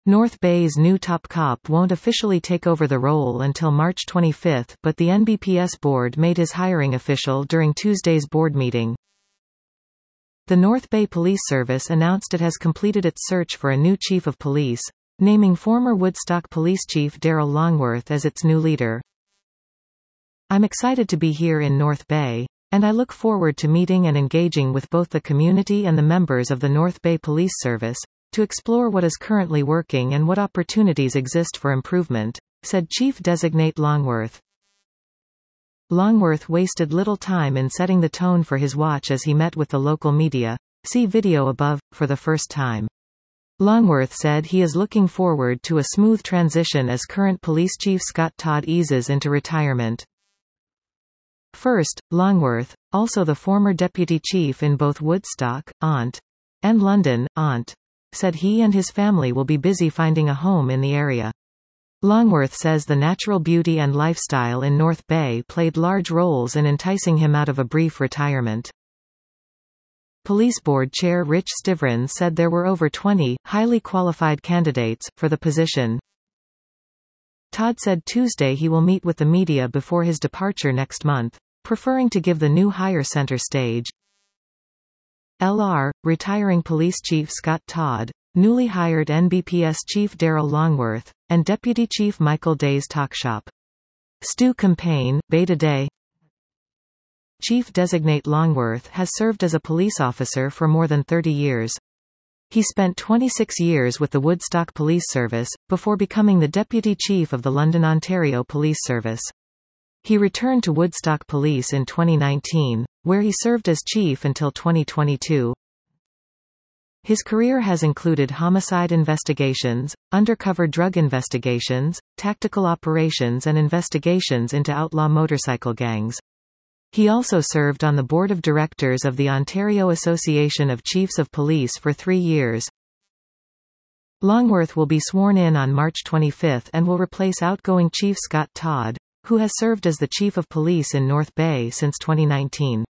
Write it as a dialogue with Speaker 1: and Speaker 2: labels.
Speaker 1: North Bay's new top cop won't officially take over the role until March 25, but the NBPS board made his hiring official during Tuesday's board meeting. The North Bay Police Service announced it has completed its search for a new chief of police, naming former Woodstock Police Chief Daryl Longworth as its new leader. "I'm excited to be here in North Bay, and I look forward to meeting and engaging with both the community and the members of the North Bay Police Service, to explore what is currently working and what opportunities exist for improvement," said Chief Designate Longworth. Longworth wasted little time in setting the tone for his watch as he met with the local media. See video above, for the first time. Longworth said he is looking forward to a smooth transition as current Police Chief Scott Todd eases into retirement. First, Longworth, also the former deputy chief in both Woodstock, Ont. and London, Ont. said he and his family will be busy finding a home in the area. Longworth says the natural beauty and lifestyle in North Bay played large roles in enticing him out of a brief retirement. Police Board Chair Rich Stivrins said there were over 20 highly qualified candidates for the position. Todd said Tuesday he will meet with the media before his departure next month, preferring to give the new hire center stage. Lr. Retiring Police Chief Scott Todd, newly hired NBPS Chief Daryl Longworth, and Deputy Chief Michael Day's Talk Shop. Stu Campaign, Beta Day. Chief Designate Longworth has served as a police officer for more than 30 years. He spent 26 years with the Woodstock Police Service, before becoming the Deputy Chief of the London, Ontario Police Service. He returned to Woodstock Police in 2019, where he served as chief until 2022. His career has included homicide investigations, undercover drug investigations, tactical operations and investigations into outlaw motorcycle gangs. He also served on the board of directors of the Ontario Association of Chiefs of Police for 3 years. Longworth will be sworn in on March 25 and will replace outgoing Chief Scott Todd, who has served as the Chief of Police in North Bay since 2019.